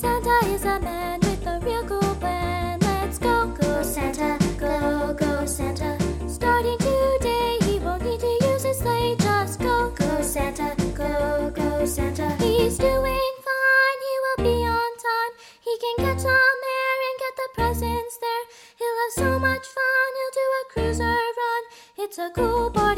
Santa is a man with a real cool plan. Let's go, go Santa, go, go Santa. Starting today, he won't need to use his sleigh. Just go, go Santa, go, go Santa. He's doing fine, he will be on time. He can catch some air and get the presents there. He'll have so much fun, he'll do a cruiser run. It's a cool boy